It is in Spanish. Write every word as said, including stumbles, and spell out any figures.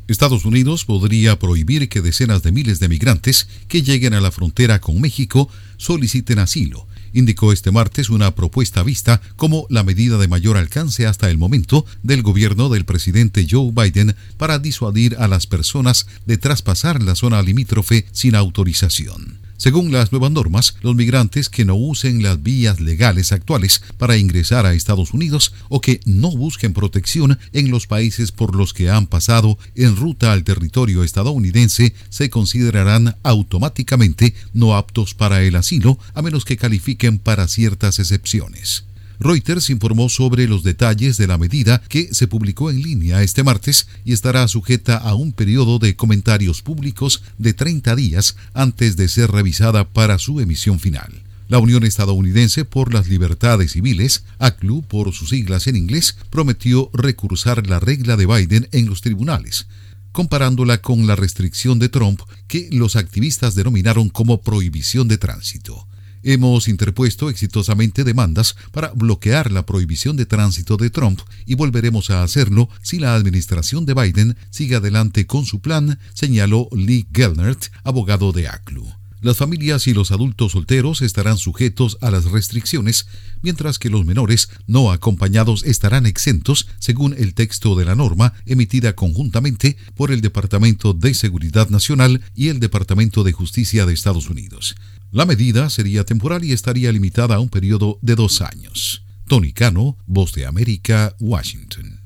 Estados Unidos podría prohibir que decenas de miles de migrantes que lleguen a la frontera con México soliciten asilo, indicó este martes una propuesta vista como la medida de mayor alcance hasta el momento del gobierno del presidente Joe Biden para disuadir a las personas de traspasar la zona limítrofe sin autorización. Según las nuevas normas, los migrantes que no usen las vías legales actuales para ingresar a Estados Unidos o que no busquen protección en los países por los que han pasado en ruta al territorio estadounidense se considerarán automáticamente no aptos para el asilo, a menos que califiquen para ciertas excepciones. Reuters informó sobre los detalles de la medida que se publicó en línea este martes y estará sujeta a un periodo de comentarios públicos de treinta días antes de ser revisada para su emisión final. La Unión Estadounidense por las Libertades Civiles, A C L U por sus siglas en inglés, prometió recursar la regla de Biden en los tribunales, comparándola con la restricción de Trump que los activistas denominaron como prohibición de tránsito. Hemos interpuesto exitosamente demandas para bloquear la prohibición de tránsito de Trump y volveremos a hacerlo si la administración de Biden sigue adelante con su plan, señaló Lee Gelnert, abogado de A C L U. Las familias y los adultos solteros estarán sujetos a las restricciones, mientras que los menores no acompañados estarán exentos, según el texto de la norma emitida conjuntamente por el Departamento de Seguridad Nacional y el Departamento de Justicia de Estados Unidos. La medida sería temporal y estaría limitada a un periodo de dos años. Tony Cano, Voz de América, Washington.